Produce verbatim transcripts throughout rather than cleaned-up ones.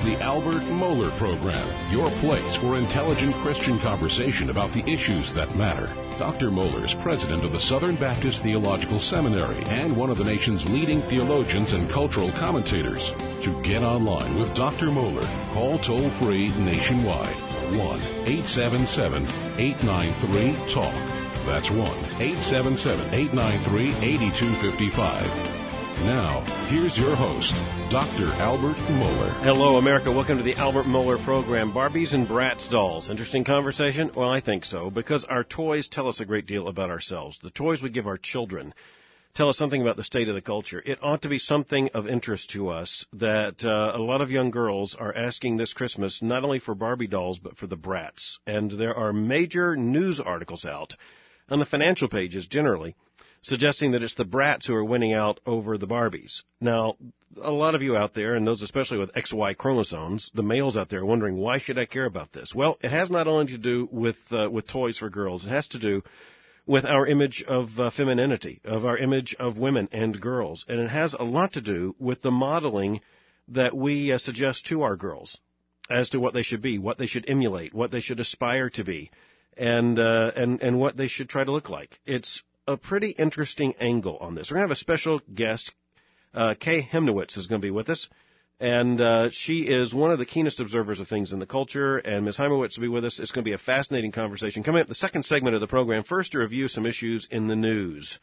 the Albert Mohler Program, your place for intelligent Christian conversation about the issues that matter. Doctor Mohler is president of the Southern Baptist Theological Seminary and one of the nation's leading theologians and cultural commentators. To get online with Doctor Mohler, call toll-free nationwide, one eight seven seven, eight nine three, talk. That's one eight seven seven, eight nine three, eight two five five. Now, here's your host, Doctor Albert Mohler. Hello, America. Welcome to the Albert Mohler Program. Barbies and Bratz dolls. Interesting conversation? Well, I think so, because our toys tell us a great deal about ourselves. The toys we give our children tell us something about the state of the culture. It ought to be something of interest to us that uh, a lot of young girls are asking this Christmas not only for Barbie dolls, but for the Bratz. And there are major news articles out on the financial pages generally suggesting that it's the Bratz who are winning out over the Barbies. Now, a lot of you out there, and those especially with X Y chromosomes, the males out there are wondering, why should I care about this? Well, it has not only to do with uh, with toys for girls. It has to do with our image of uh, femininity, of our image of women and girls. And it has a lot to do with the modeling that we uh, suggest to our girls as to what they should be, what they should emulate, what they should aspire to be, and uh, and and what they should try to look like. It's a pretty interesting angle on this. We're going to have a special guest. Uh, Kay Hemnowitz is going to be with us, and uh, she is one of the keenest observers of things in the culture, and Miz Hemnowitz will be with us. It's going to be a fascinating conversation. Coming up, the second segment of the program, first to review some issues in the news.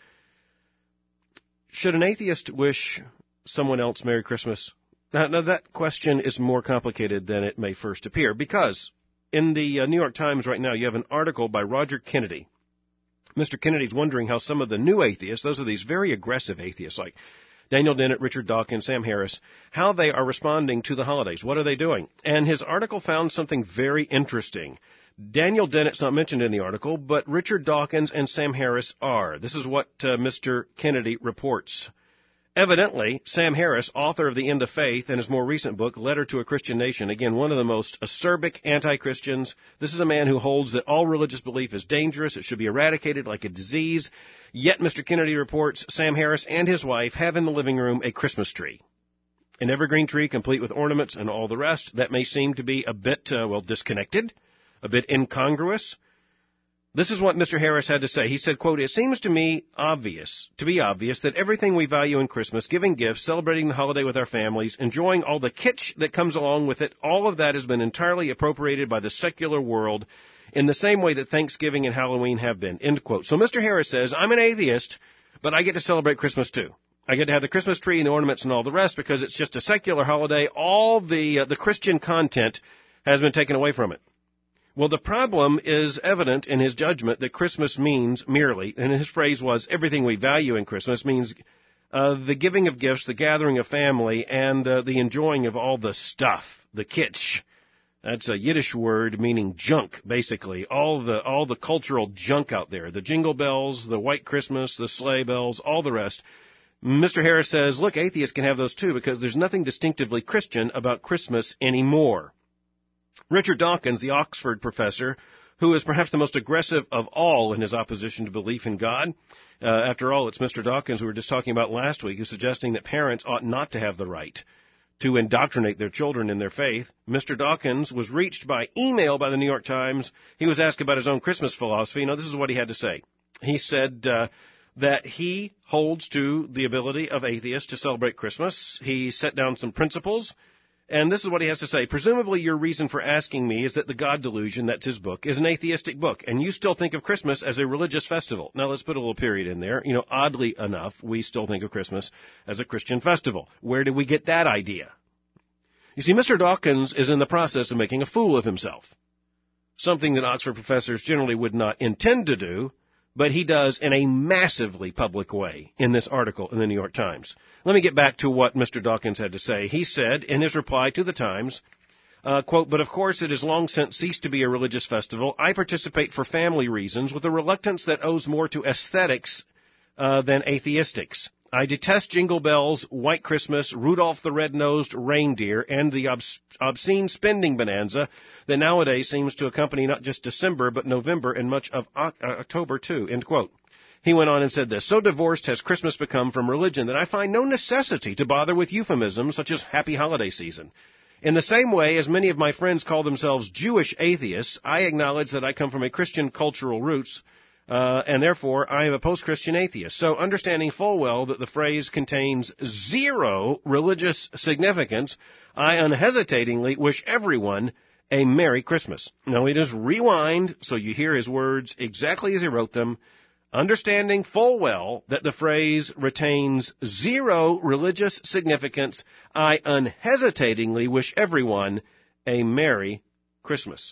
Should an atheist wish someone else Merry Christmas? Now, now that question is more complicated than it may first appear, because in the uh, New York Times right now, you have an article by Roger Kennedy. Mister Kennedy's wondering how some of the new atheists, those are these very aggressive atheists like Daniel Dennett, Richard Dawkins, Sam Harris, how they are responding to the holidays. What are they doing? And his article found something very interesting. Daniel Dennett's not mentioned in the article, but Richard Dawkins and Sam Harris are. This is what uh, Mister Kennedy reports. Evidently, Sam Harris, author of The End of Faith and his more recent book, Letter to a Christian Nation, again, one of the most acerbic anti-Christians. This is a man who holds that all religious belief is dangerous. It should be eradicated like a disease. Yet, Mister Kennedy reports, Sam Harris and his wife have in the living room a Christmas tree. An evergreen tree complete with ornaments and all the rest. That may seem to be a bit, uh, well, disconnected, a bit incongruous. This is what Mister Harris had to say. He said, quote, "It seems to me obvious, to be obvious, that everything we value in Christmas, giving gifts, celebrating the holiday with our families, enjoying all the kitsch that comes along with it, all of that has been entirely appropriated by the secular world in the same way that Thanksgiving and Halloween have been," end quote. So Mister Harris says, I'm an atheist, but I get to celebrate Christmas too. I get to have the Christmas tree and the ornaments and all the rest because it's just a secular holiday. All the uh, the Christian content has been taken away from it. Well, the problem is evident in his judgment that Christmas means merely, and his phrase was, everything we value in Christmas means uh, the giving of gifts, the gathering of family, and uh, the enjoying of all the stuff, the kitsch. That's a Yiddish word meaning junk, basically. All the all the cultural junk out there, the jingle bells, the white Christmas, the sleigh bells, all the rest. Mister Harris says, look, atheists can have those too because there's nothing distinctively Christian about Christmas anymore. Richard Dawkins, the Oxford professor, who is perhaps the most aggressive of all in his opposition to belief in God. Uh, after all, it's Mister Dawkins we were just talking about last week who's suggesting that parents ought not to have the right to indoctrinate their children in their faith. Mister Dawkins was reached by email by the New York Times. He was asked about his own Christmas philosophy. Now, this is what he had to say. He said uh, that he holds to the ability of atheists to celebrate Christmas. He set down some principles. And this is what he has to say. Presumably your reason for asking me is that the God Delusion, that's his book, is an atheistic book, and you still think of Christmas as a religious festival. Now, let's put a little period in there. You know, oddly enough, we still think of Christmas as a Christian festival. Where did we get that idea? You see, Mister Dawkins is in the process of making a fool of himself, something that Oxford professors generally would not intend to do, but he does in a massively public way in this article in the New York Times. Let me get back to what Mister Dawkins had to say. He said in his reply to the Times, uh, quote, "But of course it has long since ceased to be a religious festival. I participate for family reasons with a reluctance that owes more to aesthetics uh, than atheistics. I detest Jingle Bells, White Christmas, Rudolph the Red-Nosed Reindeer, and the obs- obscene spending bonanza that nowadays seems to accompany not just December, but November and much of o- October, too," end quote. He went on and said this, "So divorced has Christmas become from religion that I find no necessity to bother with euphemisms such as happy holiday season. In the same way as many of my friends call themselves Jewish atheists, I acknowledge that I come from a Christian cultural roots, uh, and therefore I am a post-Christian atheist. So understanding full well that the phrase contains zero religious significance, I unhesitatingly wish everyone a Merry Christmas. Now, we just rewind so you hear his words exactly as he wrote them, understanding full well that the phrase retains zero religious significance, I unhesitatingly wish everyone a Merry Christmas.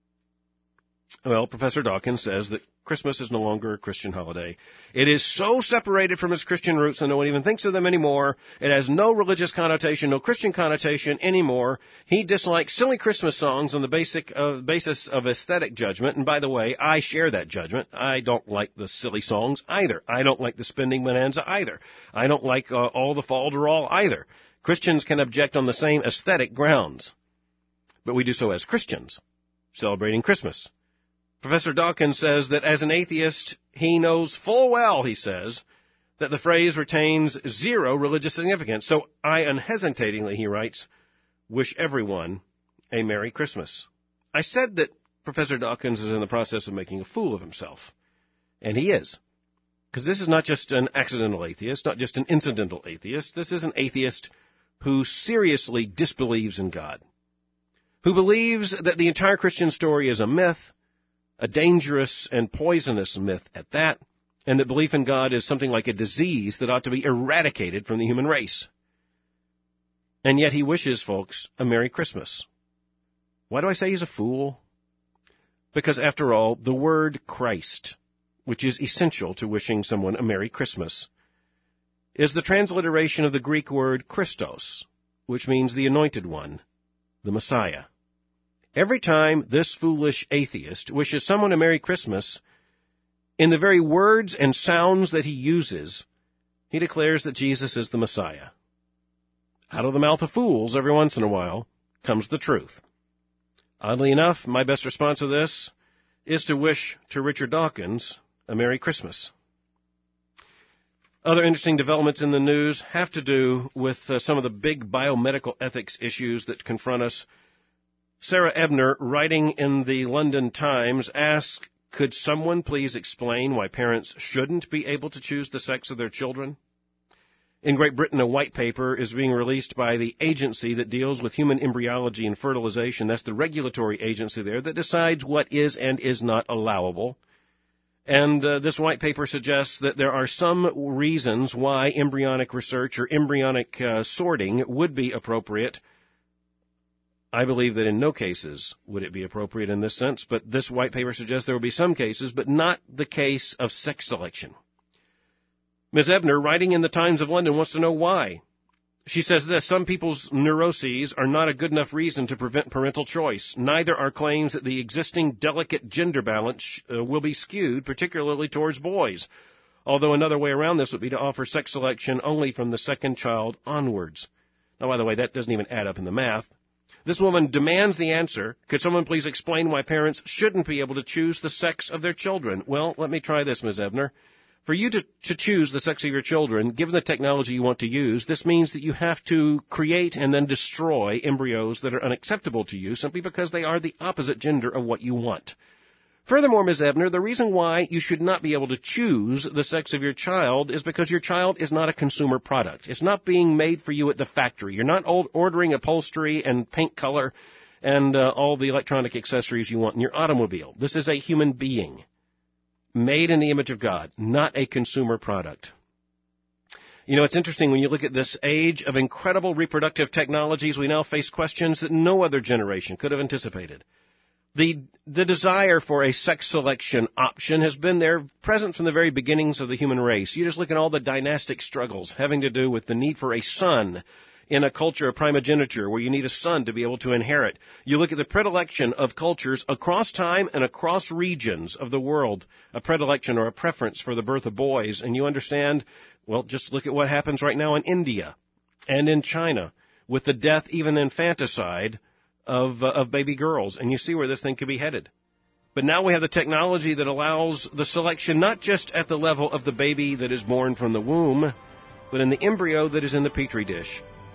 Well, Professor Dawkins says that Christmas is no longer a Christian holiday. It is so separated from its Christian roots that no one even thinks of them anymore. It has no religious connotation, no Christian connotation anymore. He dislikes silly Christmas songs on the basic uh, basis of aesthetic judgment. And by the way, I share that judgment. I don't like the silly songs either. I don't like the spending bonanza either. I don't like uh, all the falderall either. Christians can object on the same aesthetic grounds. But we do so as Christians, celebrating Christmas. Professor Dawkins says that as an atheist, he knows full well, he says, that the phrase retains zero religious significance. So I unhesitatingly, he writes, wish everyone a Merry Christmas. I said that Professor Dawkins is in the process of making a fool of himself. And he is. Because this is not just an accidental atheist, not just an incidental atheist. This is an atheist who seriously disbelieves in God, who believes that the entire Christian story is a myth, a dangerous and poisonous myth at that, and that belief in God is something like a disease that ought to be eradicated from the human race. And yet he wishes folks a Merry Christmas. Why do I say he's a fool? Because after all, the word Christ, which is essential to wishing someone a Merry Christmas, is the transliteration of the Greek word Christos, which means the anointed one, the Messiah. Every time this foolish atheist wishes someone a Merry Christmas, in the very words and sounds that he uses, he declares that Jesus is the Messiah. Out of the mouth of fools, every once in a while, comes the truth. Oddly enough, my best response to this is to wish to Richard Dawkins a Merry Christmas. Other interesting developments in the news have to do with uh, some of the big biomedical ethics issues that confront us. Sarah Ebner, writing in the London Times, asked, could someone please explain why parents shouldn't be able to choose the sex of their children? In Great Britain, a white paper is being released by the agency that deals with human embryology and fertilization. That's the regulatory agency there that decides what is and is not allowable. And uh, this white paper suggests that there are some reasons why embryonic research or embryonic uh, sorting would be appropriate. I believe that in no cases would it be appropriate in this sense, but this white paper suggests there will be some cases, but not the case of sex selection. Miz Ebner, writing in the Times of London, wants to know why. She says this, some people's neuroses are not a good enough reason to prevent parental choice. Neither are claims that the existing delicate gender balance uh, will be skewed, particularly towards boys. Although another way around this would be to offer sex selection only from the second child onwards. Now, by the way, that doesn't even add up in the math. This woman demands the answer. Could someone please explain why parents shouldn't be able to choose the sex of their children? Well, let me try this, Miz Ebner. For you to, to choose the sex of your children, given the technology you want to use, this means that you have to create and then destroy embryos that are unacceptable to you simply because they are the opposite gender of what you want. Furthermore, Miz Ebner, the reason why you should not be able to choose the sex of your child is because your child is not a consumer product. It's not being made for you at the factory. You're not ordering upholstery and paint color and uh, all the electronic accessories you want in your automobile. This is a human being made in the image of God, not a consumer product. You know, it's interesting when you look at this age of incredible reproductive technologies, we now face questions that no other generation could have anticipated. The the desire for a sex selection option has been there, present from the very beginnings of the human race. You just look at all the dynastic struggles having to do with the need for a son in a culture of primogeniture where you need a son to be able to inherit. You look at the predilection of cultures across time and across regions of the world, a predilection or a preference for the birth of boys, and you understand, well, just look at what happens right now in India and in China with the death, even infanticide, of uh, of baby girls, and you see where this thing could be headed. But now we have the technology that allows the selection not just at the level of the baby that is born from the womb, but in the embryo that is in the petri dish.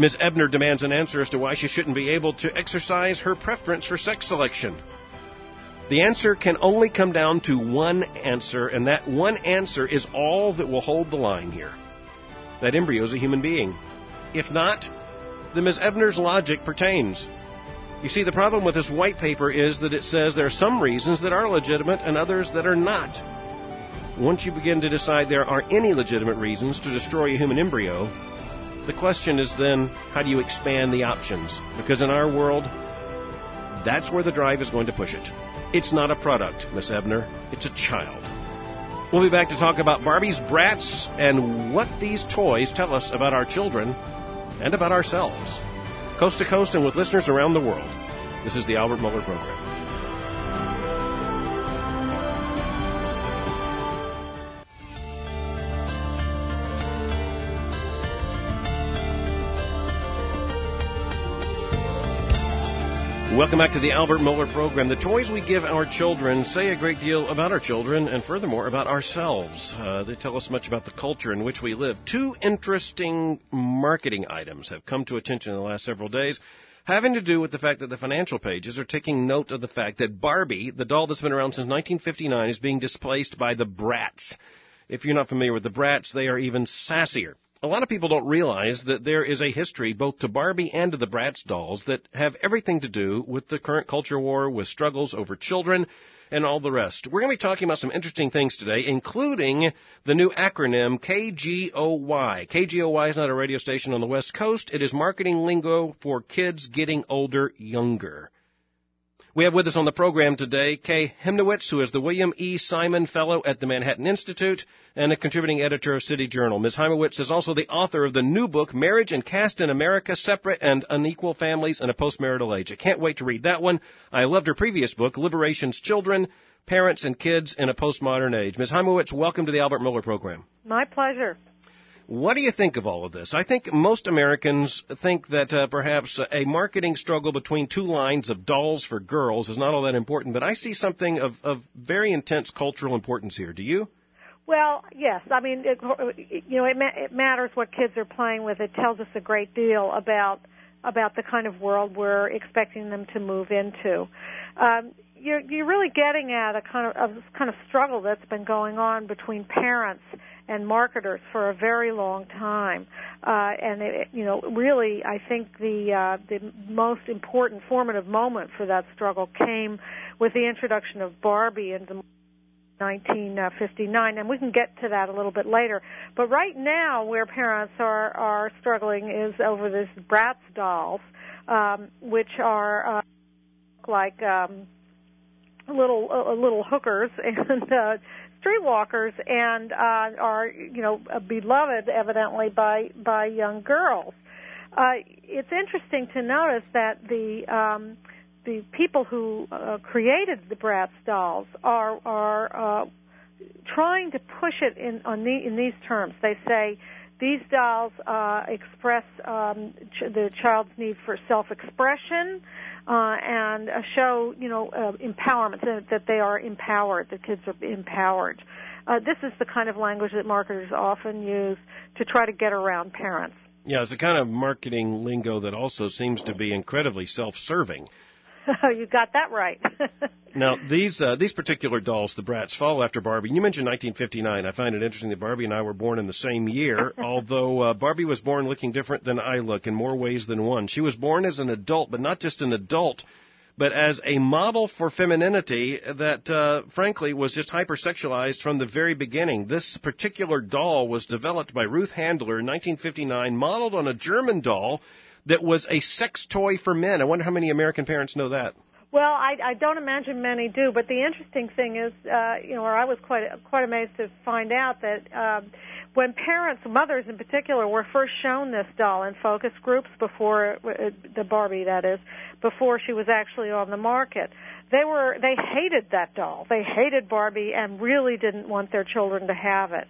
Miz Ebner demands an answer as to why she shouldn't be able to exercise her preference for sex selection. The answer can only come down to one answer, and that one answer is all that will hold the line here. That embryo is a human being. If not, then Miz Ebner's logic pertains. You see, the problem with this white paper is that it says there are some reasons that are legitimate and others that are not. Once you begin to decide there are any legitimate reasons to destroy a human embryo, the question is then, how do you expand the options? Because in our world, that's where the drive is going to push it. It's not a product, Miss Ebner. It's a child. We'll be back to talk about Barbie's Bratz and what these toys tell us about our children and about ourselves. Coast to coast and with listeners around the world. This is the Albert Mohler Program. Welcome back to the Albert Mohler Program. The toys we give our children say a great deal about our children and furthermore about ourselves. Uh, they tell us much about the culture in which we live. Two interesting marketing items have come to attention in the last several days, having to do with the fact that the financial pages are taking note of the fact that Barbie, the doll that's been around since nineteen fifty-nine, is being displaced by the Bratz. If you're not familiar with the Bratz, they are even sassier. A lot of people don't realize that there is a history both to Barbie and to the Bratz dolls that have everything to do with the current culture war, with struggles over children, and all the rest. We're going to be talking about some interesting things today, including the new acronym K G O Y. K G O Y is not a radio station on the West Coast. It is marketing lingo for kids getting older younger. We have with us on the program today Kay Hymnowitz, who is the William E. Simon Fellow at the Manhattan Institute and a contributing editor of City Journal. Miz Hymowitz is also the author of the new book, Marriage and Caste in America, Separate and Unequal Families in a Postmarital Age. I can't wait to read that one. I loved her previous book, Liberation's Children, Parents and Kids in a Postmodern Age. Miz Hymowitz, welcome to the Albert Mohler Program. My pleasure. What do you think of all of this? I think most Americans think that uh, perhaps a marketing struggle between two lines of dolls for girls is not all that important, but I see something of, of very intense cultural importance here. Do you? Well, yes. I mean, it, you know, it, ma- it matters what kids are playing with. It tells us a great deal about about the kind of world we're expecting them to move into. Um, you're, you're really getting at a kind of, a kind of struggle that's been going on between parents and marketers for a very long time, uh, and it, you know, really, I think the uh, the most important formative moment for that struggle came with the introduction of Barbie in nineteen fifty-nine, and we can get to that a little bit later. But right now, where parents are are struggling is over this Bratz dolls, um, which are uh, like um, little uh, little hookers and uh, streetwalkers, and uh, are you know beloved evidently by by young girls. Uh, it's interesting to notice that the um, the people who uh, created the Bratz dolls are are uh, trying to push it in on the, in these terms. They say these dolls uh, express um, ch- the child's need for self-expression uh, and uh, show, you know, uh, empowerment, that, that they are empowered, the kids are empowered. Uh, this is the kind of language that marketers often use to try to get around parents. Yeah, it's the kind of marketing lingo that also seems to be incredibly self-serving. You got that right. Now, these uh, these particular dolls, the Bratz, follow after Barbie. You mentioned nineteen fifty-nine. I find it interesting that Barbie and I were born in the same year, although uh, Barbie was born looking different than I look in more ways than one. She was born as an adult, but not just an adult, but as a model for femininity that, uh, frankly, was just hypersexualized from the very beginning. This particular doll was developed by Ruth Handler in nineteen fifty-nine, modeled on a German doll that was a sex toy for men. I wonder how many American parents know that. Well, I, I don't imagine many do, but the interesting thing is, uh, you know, or I was quite quite amazed to find out that uh, when parents, mothers in particular, were first shown this doll in focus groups before uh, the Barbie, that is, before she was actually on the market, they were they hated that doll. They hated Barbie and really didn't want their children to have it.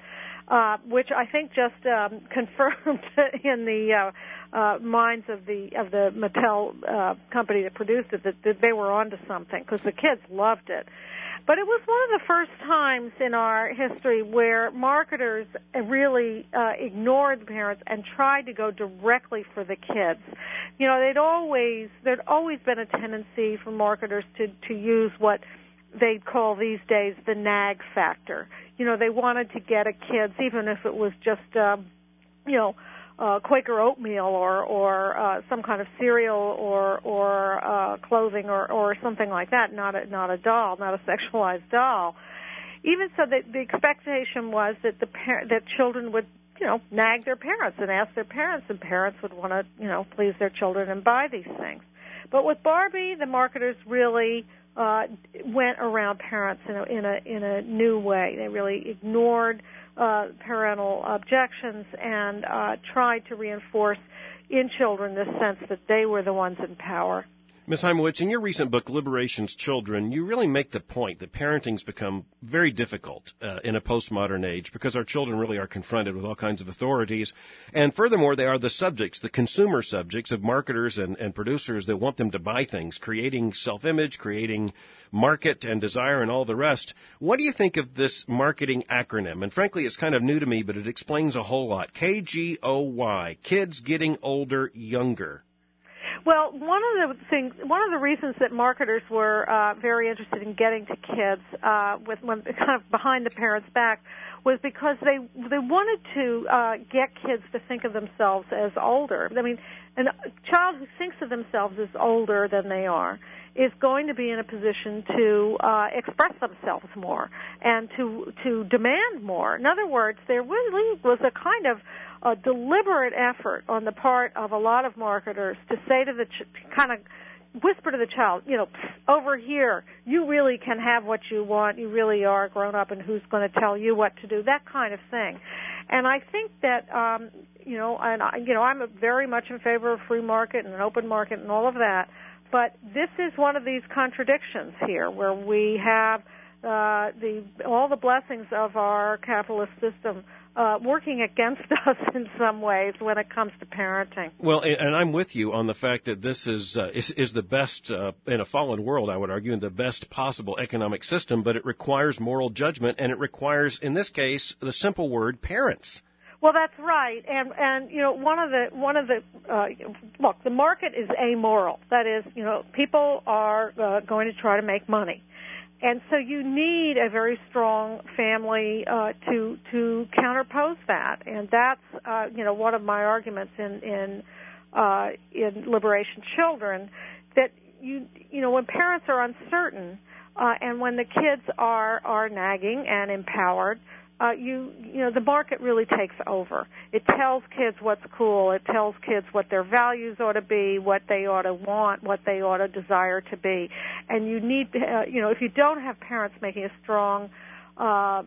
uh, which I think just um, confirmed in the uh, uh, minds of the of the Mattel uh, company that produced it that, that they were onto something, because the kids loved it. But it was one of the first times in our history where marketers really uh, ignored the parents and tried to go directly for the kids. You know, they'd always there'd always been a tendency for marketers to to use what they'd call these days the nag factor. You know, they wanted to get at kids, even if it was just, uh, you know, uh, Quaker oatmeal or or uh, some kind of cereal or or uh, clothing or, or something like that. Not a not a doll, not a sexualized doll. Even so, the, the expectation was that the par- that children would, you know, nag their parents and ask their parents, and parents would want to, you know, please their children and buy these things. But with Barbie, the marketers really uh, went around parents in a, in a in a new way. They really ignored uh, parental objections and uh, tried to reinforce in children this sense that they were the ones in power. Miz Heimowitz, in your recent book, Liberation's Children, you really make the point that parenting's become very difficult uh, in a postmodern age because our children really are confronted with all kinds of authorities. And furthermore, they are the subjects, the consumer subjects of marketers and, and producers that want them to buy things, creating self-image, creating market and desire and all the rest. What do you think of this marketing acronym? And frankly, it's kind of new to me, but it explains a whole lot. K G O Y, Kids Getting Older, Younger. Well, one of the things, one of the reasons that marketers were uh, very interested in getting to kids, uh, with when kind of behind the parents' back, was because they they wanted to uh, get kids to think of themselves as older. I mean, a child who thinks of themselves as older than they are is going to be in a position to uh, express themselves more and to to demand more. In other words, there really was a kind of a deliberate effort on the part of a lot of marketers to say to the ch- kind of whisper to the child, you know, over here, you really can have what you want. You really are grown up, and who's going to tell you what to do? That kind of thing. And I think that, um, you know, and I, you know, I'm very much in favor of free market and an open market and all of that. But this is one of these contradictions here, where we have uh, the all the blessings of our capitalist system Uh, working against us in some ways when it comes to parenting. Well, and I'm with you on the fact that this is uh, is, is the best, uh, in a fallen world, I would argue, and the best possible economic system, but it requires moral judgment, and it requires, in this case, the simple word, parents. Well, that's right, and and you know one of the one of the uh, look, the market is amoral. That is, you know, people are uh, going to try to make money. And so you need a very strong family uh, to to counterpose that, and that's uh, you know one of my arguments in in uh, in Liberation Children, that you you know when parents are uncertain uh, and when the kids are are nagging and empowered, uh, you you know the market really takes over. It tells kids what's cool. It tells kids what their values ought to be, what they ought to want, what they ought to desire to be. And you need, uh, you know, if you don't have parents making a strong uh,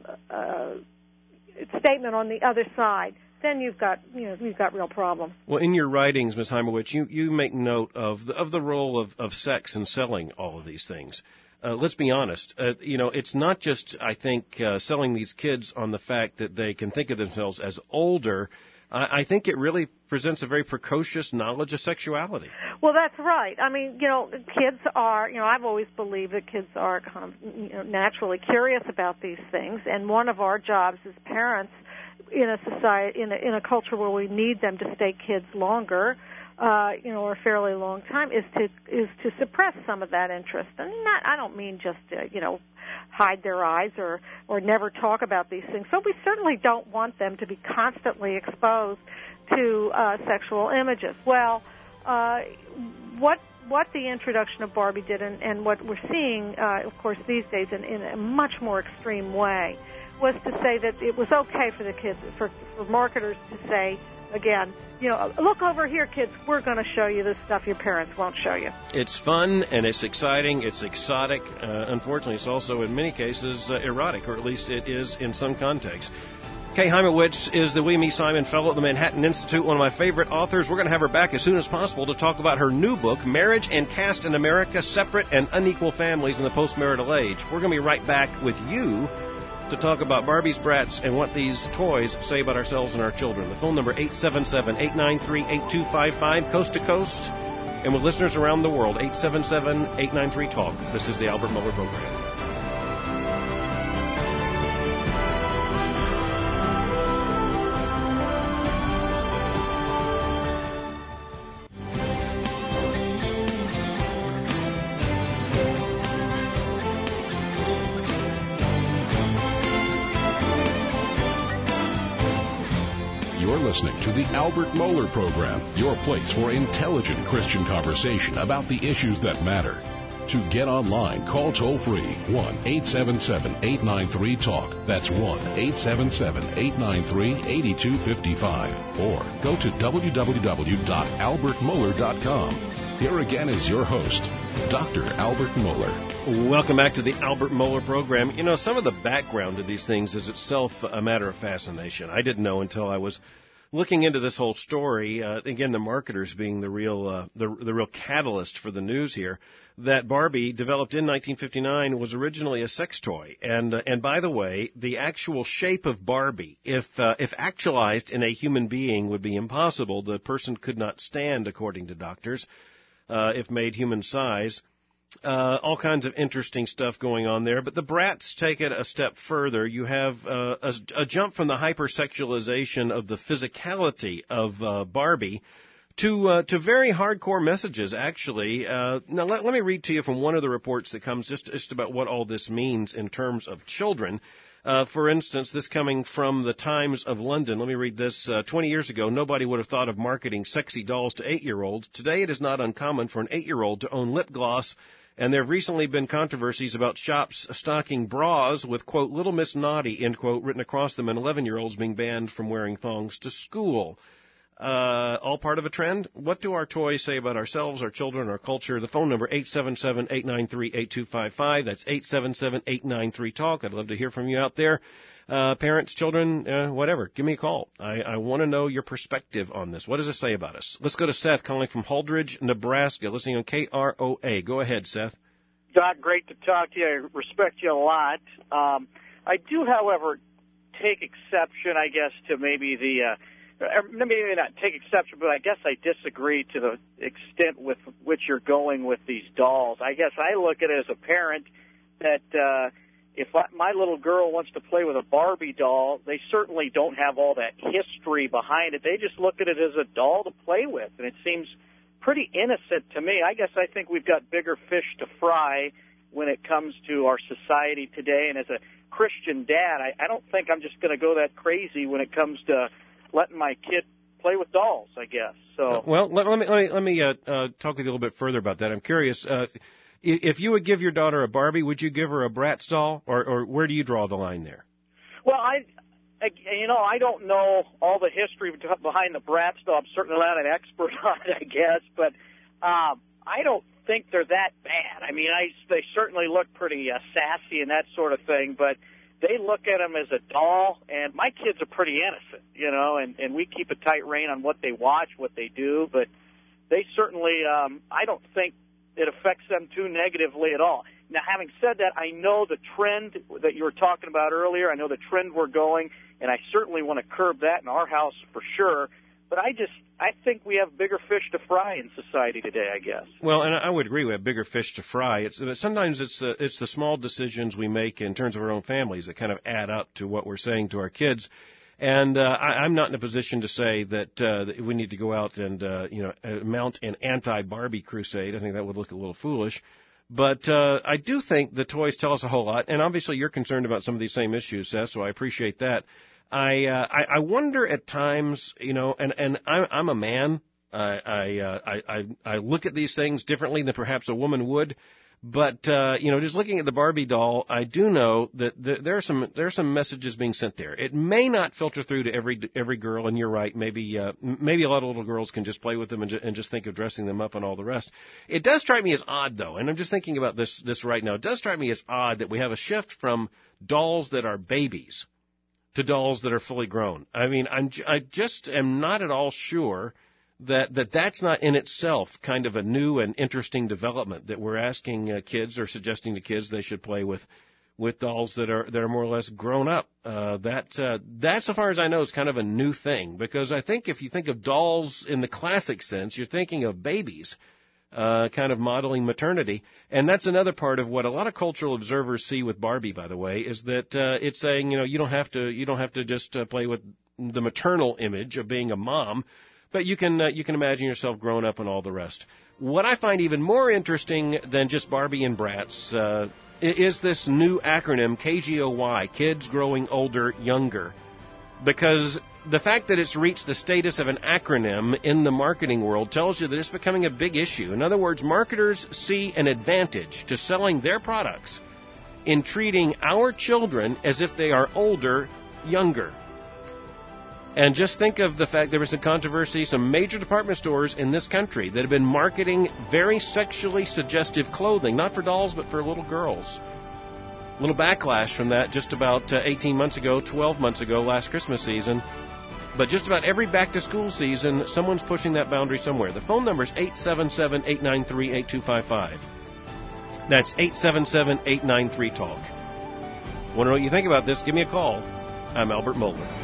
uh, statement on the other side, then you've got, you know, you've got real problems. Well, in your writings, Miz Heimowitz, you, you make note of the, of the role of, of sex in selling all of these things. Uh, let's be honest. Uh, you know, it's not just, I think, uh, selling these kids on the fact that they can think of themselves as older. I, I think it really presents a very precocious knowledge of sexuality. Well, that's right. I mean, you know, kids are, you know, I've always believed that kids are kind of, you know, naturally curious about these things, and one of our jobs as parents in a society, in a, in a culture where we need them to stay kids longer, Uh, you know, or a fairly long time, is to is to suppress some of that interest, and not. I don't mean just to, you know, hide their eyes or or never talk about these things. So we certainly don't want them to be constantly exposed to uh, sexual images. Well, uh, what what the introduction of Barbie did, and, and what we're seeing, uh, of course, these days in, in a much more extreme way, was to say that it was okay for the kids, for, for marketers to say, again, you know, look over here, kids, we're going to show you this stuff your parents won't show you. It's fun, and it's exciting, it's exotic. Uh, unfortunately, it's also, in many cases, uh, erotic, or at least it is in some contexts. Kay Heimowitz is the We Me Simon Fellow at the Manhattan Institute, one of my favorite authors. We're going to have her back as soon as possible to talk about her new book, Marriage and Caste in America, Separate and Unequal Families in the Postmarital Age. We're going to be right back with you to talk about Barbies, Bratz, and what these toys say about ourselves and our children. The phone number, eight seven seven, eight nine three, eight two five five, coast to coast, and with listeners around the world, eight seven seven, eight nine three, talk. This is the Albert Mohler Program. Listening to the Albert Mohler Program, your place for intelligent Christian conversation about the issues that matter. To get online, call toll-free one eight seven seven, eight nine three, talk. That's one eight seven seven, eight nine three, eight two five five. Or go to w w w dot albert mohler dot com. Here again is your host, Doctor Albert Mohler. Welcome back to the Albert Mohler Program. You know, some of the background to these things is itself a matter of fascination. I didn't know until I was looking into this whole story, uh, again, the marketers being the real uh, the, the real catalyst for the news here, that Barbie, developed in nineteen fifty-nine, was originally a sex toy. And uh, and by the way, the actual shape of Barbie, if uh, if actualized in a human being, would be impossible. The person could not stand, according to doctors, uh, if made human size. Uh, all kinds of interesting stuff going on there. But the Bratz take it a step further. You have uh, a, a jump from the hypersexualization of the physicality of uh, Barbie to uh, to very hardcore messages, actually. Uh, now, let, let me read to you from one of the reports that comes just, just about what all this means in terms of children. Uh, for instance, this coming from the Times of London. Let me read this. Uh, twenty years ago, nobody would have thought of marketing sexy dolls to eight-year-olds. Today, it is not uncommon for an eight-year-old to own lip gloss, and there have recently been controversies about shops stocking bras with, quote, Little Miss Naughty, end quote, written across them, and eleven-year-olds being banned from wearing thongs to school. Uh, all part of a trend? What do our toys say about ourselves, our children, our culture? The phone number, eight seven seven, eight nine three, eight two five five. That's eight seven seven, eight nine three, talk. I'd love to hear from you out there. Uh, parents, children, uh, whatever. Give me a call. I, I want to know your perspective on this. What does it say about us? Let's go to Seth calling from Holdridge, Nebraska, listening on K R O A. Go ahead, Seth. Doc, great to talk to you. I respect you a lot. Um, I do, however, take exception, I guess, to maybe the, uh, maybe not take exception, but I guess I disagree to the extent with which you're going with these dolls. I guess I look at it as a parent that, uh, if my little girl wants to play with a Barbie doll, they certainly don't have all that history behind it. They just look at it as a doll to play with, and it seems pretty innocent to me. I guess I think we've got bigger fish to fry when it comes to our society today, and as a Christian dad, I, I don't think I'm just going to go that crazy when it comes to letting my kid play with dolls, I guess. So, uh, well, let, let me let me, let me uh, uh, talk with you a little bit further about that. I'm curious. Uh, If you would give your daughter a Barbie, would you give her a Bratz doll, or, or where do you draw the line there? Well, I, I, you know, I don't know all the history behind the Bratz doll. I'm certainly not an expert on it, I guess, but um, I don't think they're that bad. I mean, I, they certainly look pretty uh, sassy and that sort of thing, but they look at them as a doll, and my kids are pretty innocent, you know, and, and we keep a tight rein on what they watch, what they do, but they certainly, um, I don't think it affects them too negatively at all. Now, having said that, I know the trend that you were talking about earlier. I know the trend we're going, and I certainly want to curb that in our house for sure. But I just, I think we have bigger fish to fry in society today, I guess. Well, and I would agree we have bigger fish to fry. It's sometimes it's uh, it's the small decisions we make in terms of our own families that kind of add up to what we're saying to our kids. And uh, I, I'm not in a position to say that, uh, that we need to go out and uh, you know uh, mount an anti-Barbie crusade. I think that would look a little foolish. But uh, I do think the toys tell us a whole lot. And obviously you're concerned about some of these same issues, Seth, so I appreciate that. I uh, I, I wonder at times, you know, and, and I'm, I'm a man. I I, uh, I I I look at these things differently than perhaps a woman would. But, uh, you know, just looking at the Barbie doll, I do know that th- there are some there are some messages being sent there. It may not filter through to every every girl, and you're right. Maybe uh, maybe a lot of little girls can just play with them and, ju- and just think of dressing them up and all the rest. It does strike me as odd, though, and I'm just thinking about this this right now. It does strike me as odd that we have a shift from dolls that are babies to dolls that are fully grown. I mean, I'm j- I just am not at all sure that, that that's not in itself kind of a new and interesting development that we're asking uh, kids or suggesting to kids they should play with with dolls that are that are more or less grown up. Uh, that uh, that, so far as I know, is kind of a new thing, because I think if you think of dolls in the classic sense, you're thinking of babies, uh, kind of modeling maternity, and that's another part of what a lot of cultural observers see with Barbie. By the way, is that uh, it's saying, you know, you don't have to you don't have to just uh, play with the maternal image of being a mom, but you can uh, you can imagine yourself grown up and all the rest. What I find even more interesting than just Barbie and Bratz uh, is this new acronym, K G O Y, Kids Growing Older, Younger. Because the fact that it's reached the status of an acronym in the marketing world tells you that it's becoming a big issue. In other words, marketers see an advantage to selling their products in treating our children as if they are older, younger. And just think of the fact there was a controversy, some major department stores in this country that have been marketing very sexually suggestive clothing, not for dolls, but for little girls. A little backlash from that just about uh, eighteen months ago, twelve months ago, last Christmas season. But just about every back-to-school season, someone's pushing that boundary somewhere. The phone number is eight seven seven, eight nine three, eight two five five. That's eight seven seven, eight nine three, talk. Want to know what you think about this? Give me a call. I'm Albert Mohler.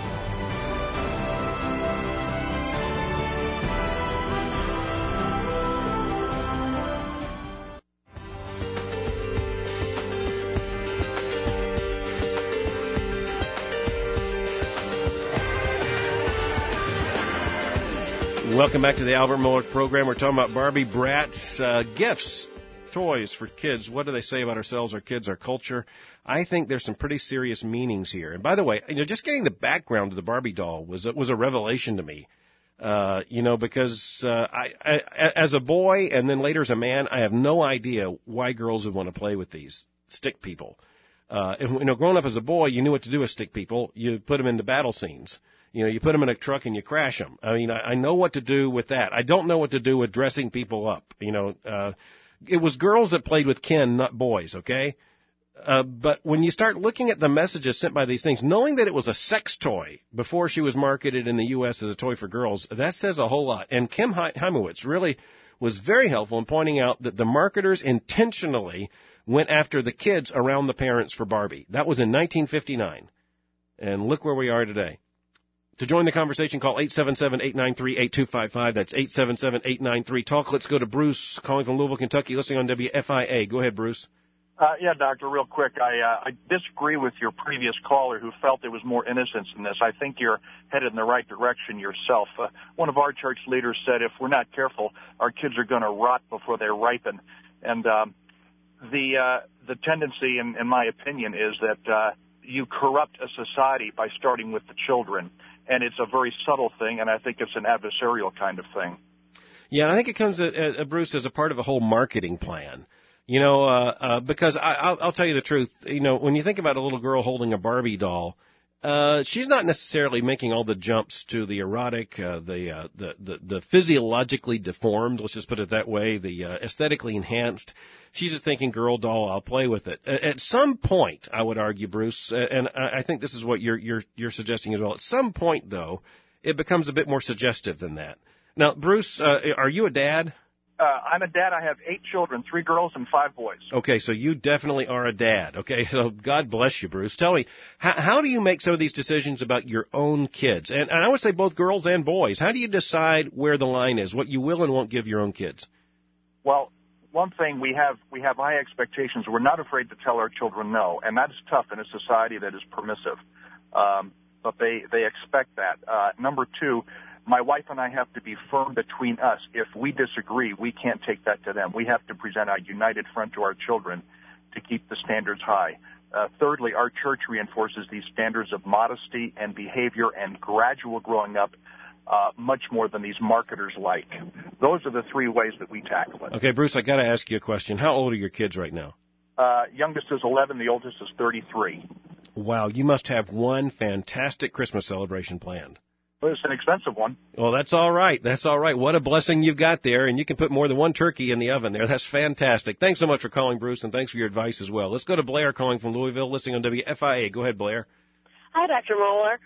Welcome back to the Albert Mohler program. We're talking about Barbie, Bratz, uh, gifts, toys for kids. What do they say about ourselves, our kids, our culture? I think there's some pretty serious meanings here. And by the way, you know, just getting the background of the Barbie doll was was a revelation to me. Uh, you know, because uh, I, I, as a boy and then later as a man, I have no idea why girls would want to play with these stick people. Uh, and, you know, growing up as a boy, you knew what to do with stick people. You put them into battle scenes. You know, you put them in a truck and you crash them. I mean, I, I know what to do with that. I don't know what to do with dressing people up. You know, uh, it was girls that played with Ken, not boys, okay? Uh, but when you start looking at the messages sent by these things, knowing that it was a sex toy before she was marketed in the U S as a toy for girls, that says a whole lot. And Kim Heimowitz really was very helpful in pointing out that the marketers intentionally went after the kids around the parents for Barbie. That was in nineteen fifty-nine. And look where we are today. To join the conversation, call eight seven seven, eight nine three, eight two five five. That's eight seven seven, eight nine three, talk. Let's go to Bruce, calling from Louisville, Kentucky, listening on W F I A. Go ahead, Bruce. Uh, yeah, Doctor, real quick, I, uh, I disagree with your previous caller who felt there was more innocence in this. I think you're headed in the right direction yourself. Uh, one of our church leaders said if we're not careful, our kids are going to rot before they ripen. And um, the uh, the tendency, in, in my opinion, is that uh, you corrupt a society by starting with the children. And it's a very subtle thing, and I think it's an adversarial kind of thing. Yeah, I think it comes, uh, uh, Bruce, as a part of a whole marketing plan. You know, uh, uh, because I, I'll, I'll tell you the truth. You know, when you think about a little girl holding a Barbie doll, uh, she's not necessarily making all the jumps to the erotic, uh, the, uh, the, the, the physiologically deformed, let's just put it that way, the uh, aesthetically enhanced. She's just thinking, girl doll, I'll play with it. At some point, I would argue, Bruce, and I think this is what you're, you're, you're suggesting as well. At some point, though, it becomes a bit more suggestive than that. Now, Bruce, uh, are you a dad? Uh, I'm a dad. I have eight children, three girls and five boys. Okay, so you definitely are a dad. Okay, so God bless you, Bruce. Tell me, how, how do you make some of these decisions about your own kids? And, and I would say both girls and boys. How do you decide where the line is, what you will and won't give your own kids? Well, one thing, we have we have high expectations. We're not afraid to tell our children no, and that's tough in a society that is permissive. Um, but they, they expect that. Uh, number two, my wife and I have to be firm between us. If we disagree, we can't take that to them. We have to present a united front to our children to keep the standards high. Uh, thirdly, our church reinforces these standards of modesty and behavior and gradual growing up uh, much more than these marketers like. Those are the three ways that we tackle it. Okay, Bruce, I got to ask you a question. How old are your kids right now? Uh, youngest is eleven. The oldest is thirty-three. Wow, you must have one fantastic Christmas celebration planned. It's an expensive one. Well, that's all right. That's all right. What a blessing you've got there, and you can put more than one turkey in the oven there. That's fantastic. Thanks so much for calling, Bruce, and thanks for your advice as well. Let's go to Blair calling from Louisville, listening on W F I A. Go ahead, Blair. Hi, Doctor Mohler.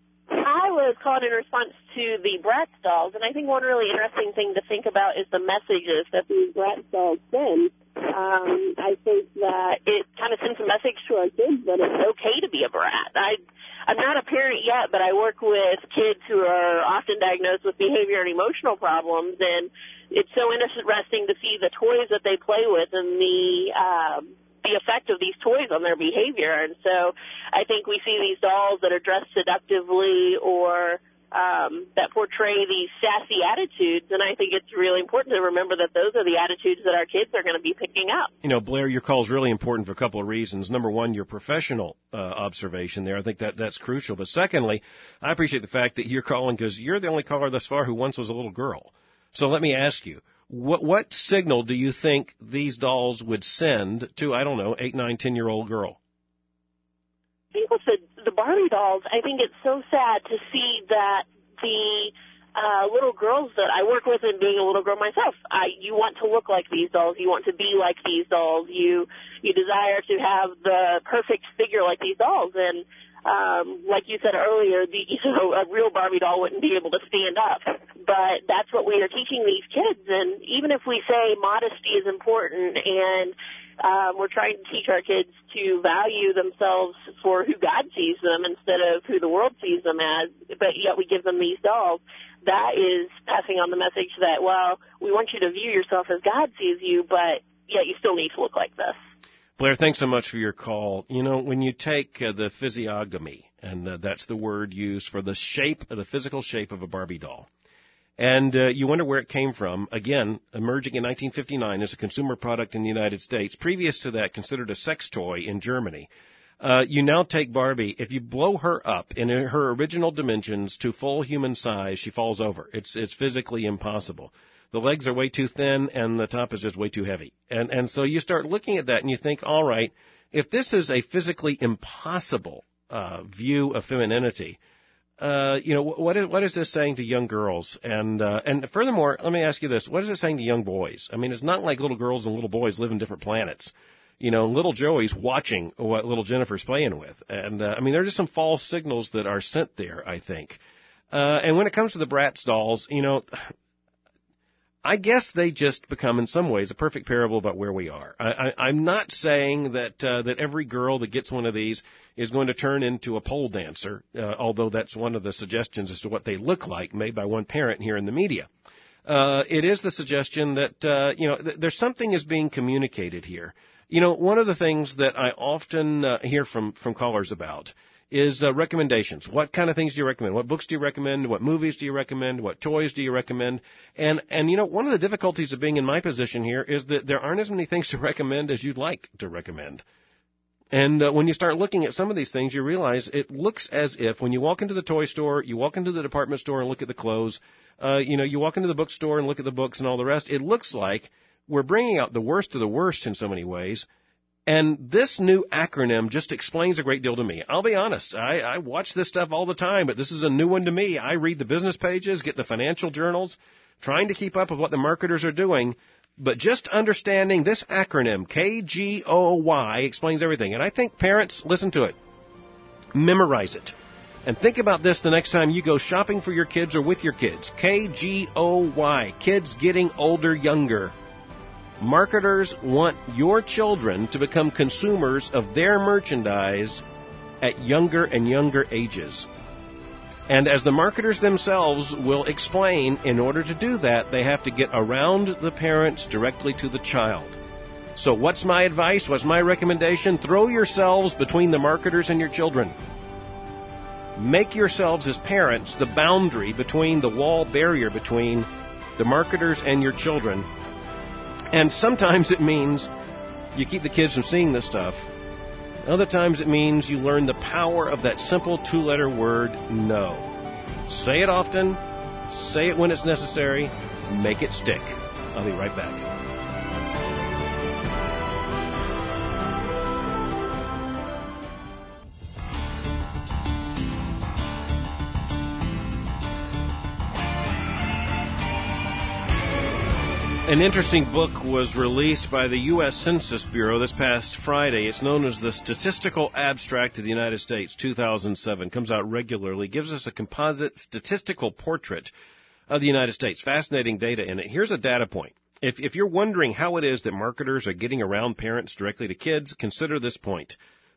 I was calling in response to the Bratz dolls, and I think one really interesting thing to think about is the messages that these Bratz dolls send. Um, I think that it kind of sends a message that it's okay to be a brat. I, I'm not a parent yet, but I work with kids who are often diagnosed with behavior and emotional problems, and it's so interesting to see the toys that they play with and the um, the effect of these toys on their behavior. And so I think we see these dolls that are dressed seductively or um, that portray these sassy attitudes, and I think it's really important to remember that those are the attitudes that our kids are going to be picking up. You know, Blair, your call is really important for a couple of reasons. Number one, your professional uh, observation there. I think that that's crucial. But secondly, I appreciate the fact that you're calling because you're the only caller thus far who once was a little girl. So let me ask you, what what signal do you think these dolls would send to, I don't know, eight, nine, ten-year-old girl? I think with the, the Barbie dolls, I think it's so sad to see that the uh, little girls that I work with, and being a little girl myself, I, you want to look like these dolls. You want to be like these dolls. You you desire to have the perfect figure like these dolls. And um, like you said earlier, the, you know, a real Barbie doll wouldn't be able to stand up. But that's what we are teaching these kids. And even if we say modesty is important and Um, we're trying to teach our kids to value themselves for who God sees them instead of who the world sees them as, but yet we give them these dolls. That is passing on the message that, well, we want you to view yourself as God sees you, but yet you still need to look like this. Blair, thanks so much for your call. You know, when you take uh, the physiognomy, and uh, that's the word used for the shape, the physical shape of a Barbie doll, and uh, you wonder where it came from. Again, emerging in nineteen fifty-nine as a consumer product in the United States. Previous to that, considered a sex toy in Germany. Uh, you now take Barbie. If you blow her up in her original dimensions to full human size, she falls over. It's it's physically impossible. The legs are way too thin, and the top is just way too heavy. And and so you start looking at that, and you think, all right, if this is a physically impossible uh, view of femininity, Uh, you know, what is, what is this saying to young girls? And, uh, and furthermore, let me ask you this. What is it saying to young boys? I mean, it's not like little girls and little boys live in different planets. You know, little Joey's watching what little Jennifer's playing with. And, uh, I mean, there are just some false signals that are sent there, I think. Uh, and when it comes to the Bratz dolls, you know, I guess they just become, in some ways, a perfect parable about where we are. I, I, I'm not saying that uh, that every girl that gets one of these is going to turn into a pole dancer, uh, although that's one of the suggestions as to what they look like made by one parent here in the media. Uh, it is the suggestion that, uh, you know, th- there's something is being communicated here. You know, one of the things that I often uh, hear from, from callers about is uh, recommendations. What kind of things do you recommend? What books do you recommend? What movies do you recommend? What toys do you recommend? And, and you know, one of the difficulties of being in my position here is that there aren't as many things to recommend as you'd like to recommend. And uh, when you start looking at some of these things, you realize it looks as if when you walk into the toy store, you walk into the department store and look at the clothes, uh, you know, you walk into the bookstore and look at the books and all the rest, it looks like we're bringing out the worst of the worst in so many ways. And this new acronym just explains a great deal to me. I'll be honest, I, I watch this stuff all the time, but this is a new one to me. I read the business pages, get the financial journals, trying to keep up with what the marketers are doing. But just understanding this acronym, K G O Y, explains everything. And I think parents, listen to it. Memorize it. And think about this the next time you go shopping for your kids or with your kids. K G O Y, kids getting older, younger. Marketers want your children to become consumers of their merchandise at younger and younger ages. And as the marketers themselves will explain, in order to do that, they have to get around the parents directly to the child. So what's my advice? What's my recommendation? Throw yourselves between the marketers and your children. Make yourselves as parents the boundary between the wall barrier between the marketers and your children. And sometimes it means you keep the kids from seeing this stuff. Other times it means you learn the power of that simple two-letter word, no. Say it often. Say it when it's necessary. Make it stick. I'll be right back. An interesting book was released by the U S Census Bureau this past Friday. It's known as the Statistical Abstract of the United States, two thousand seven. Comes out regularly. Gives us a composite statistical portrait of the United States. Fascinating data in it. Here's a data point. If, if you're wondering how it is that marketers are getting around parents directly to kids, consider this point.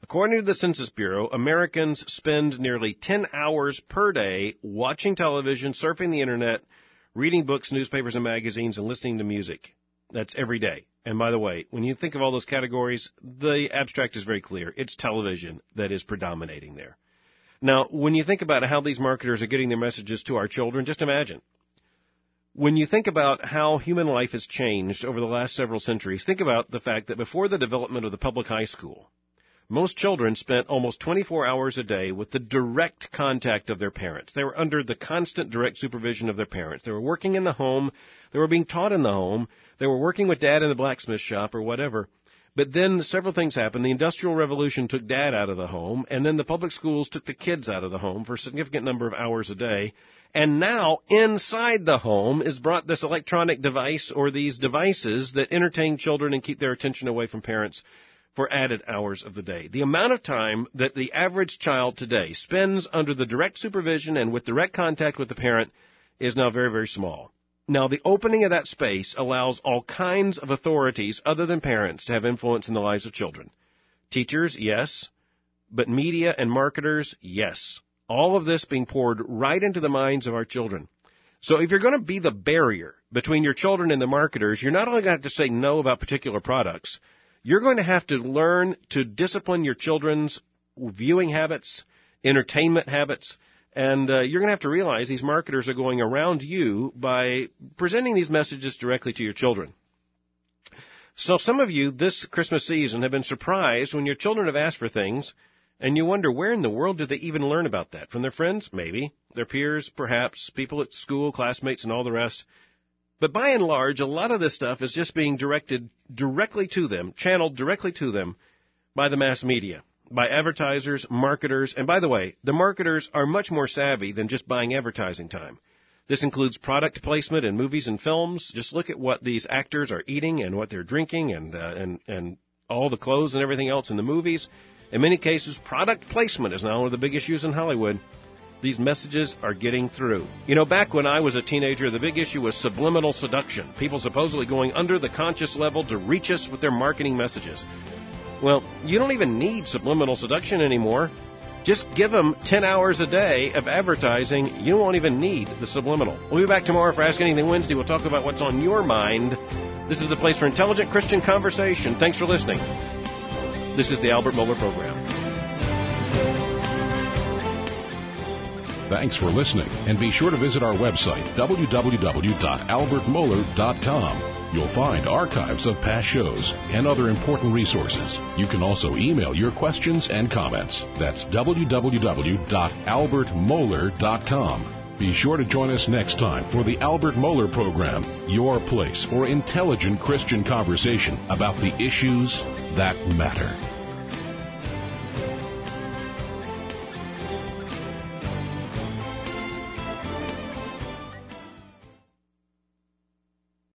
According to the Census Bureau, Americans spend nearly ten hours per day watching television, surfing the Internet, reading books, newspapers, and magazines, and listening to music. That's every day. And by the way, when you think of all those categories, the abstract is very clear. It's television that is predominating there. Now, when you think about how these marketers are getting their messages to our children, just imagine. When you think about how human life has changed over the last several centuries, think about the fact that before the development of the public high school, most children spent almost twenty-four hours a day with the direct contact of their parents. They were under the constant direct supervision of their parents. They were working in the home. They were being taught in the home. They were working with Dad in the blacksmith shop or whatever. But then several things happened. The Industrial Revolution took Dad out of the home, and then the public schools took the kids out of the home for a significant number of hours a day. And now inside the home is brought this electronic device or these devices that entertain children and keep their attention away from parents for added hours of the day. The amount of time that the average child today spends under the direct supervision and with direct contact with the parent is now very, very small. Now, the opening of that space allows all kinds of authorities other than parents to have influence in the lives of children. Teachers, yes, but media and marketers, yes. All of this being poured right into the minds of our children. So if you're going to be the barrier between your children and the marketers, you're not only going to have to say no about particular products, you're going to have to learn to discipline your children's viewing habits, entertainment habits, and uh, you're going to have to realize these marketers are going around you by presenting these messages directly to your children. So some of you this Christmas season have been surprised when your children have asked for things, and you wonder, where in the world did they even learn about that? From their friends? Maybe. Their peers? Perhaps. People at school, classmates, and all the rest. But by and large, a lot of this stuff is just being directed directly to them, channeled directly to them by the mass media, by advertisers, marketers. And by the way, the marketers are much more savvy than just buying advertising time. This includes product placement in movies and films. Just look at what these actors are eating and what they're drinking and uh, and and all the clothes and everything else in the movies. In many cases, product placement is now one of the big issues in Hollywood. These messages are getting through. You know, back when I was a teenager, the big issue was subliminal seduction. People supposedly going under the conscious level to reach us with their marketing messages. Well, you don't even need subliminal seduction anymore. Just give them ten hours a day of advertising. You won't even need the subliminal. We'll be back tomorrow for Ask Anything Wednesday. We'll talk about what's on your mind. This is the place for intelligent Christian conversation. Thanks for listening. This is the Albert Mohler Program. Thanks for listening, and be sure to visit our website, w w w dot albert mohler dot com. You'll find archives of past shows and other important resources. You can also email your questions and comments. That's w w w dot albert mohler dot com. Be sure to join us next time for the Albert Mohler Program, your place for intelligent Christian conversation about the issues that matter.